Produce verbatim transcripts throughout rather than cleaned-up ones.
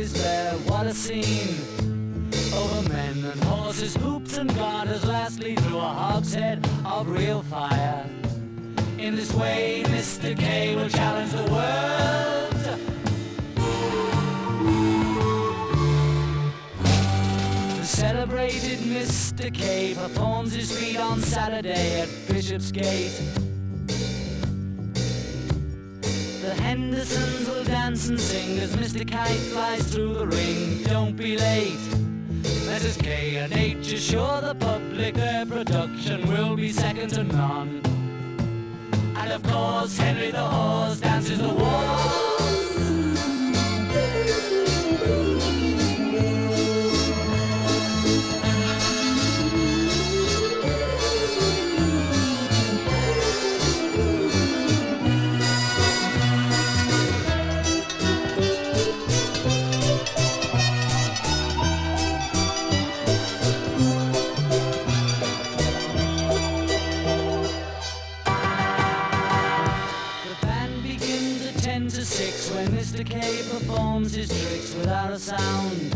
is there, what a scene. Over men and horses, hoops and garters, lastly through a hogshead of real fire. In this way, Mister K will challenge the world. The celebrated Mister K performs his feat on Saturday at Bishopsgate. The Hendersons will dance and sing as Mister Kite flies through the ring. Don't be late. Messrs K and H assure the public their production will be second to none. And of course Henry the Horse dances the waltz. When Mister K performs his tricks without a sound,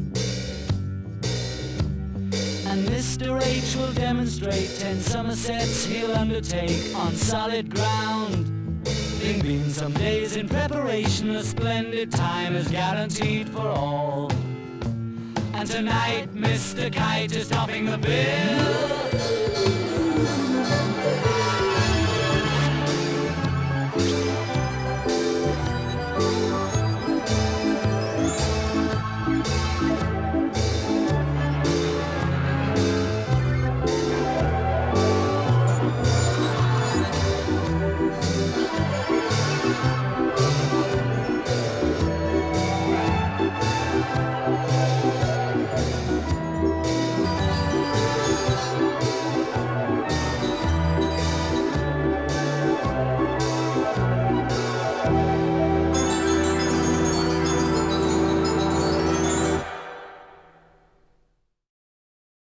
and Mister H will demonstrate ten Somersets he'll undertake on solid ground. There've been some days in preparation, a splendid time is guaranteed for all. And tonight Mister Kite is topping the bill.